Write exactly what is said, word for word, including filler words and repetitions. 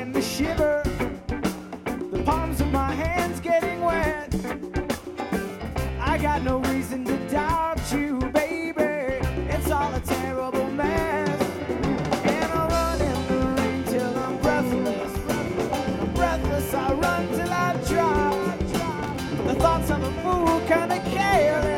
starting to shiver. The palms of my hands getting wet. I got no reason to doubt you, baby. It's all a terrible mess. And I run in the rain till I'm breathless. Breathless, I run till I drop. The thoughts of a fool kinda careless.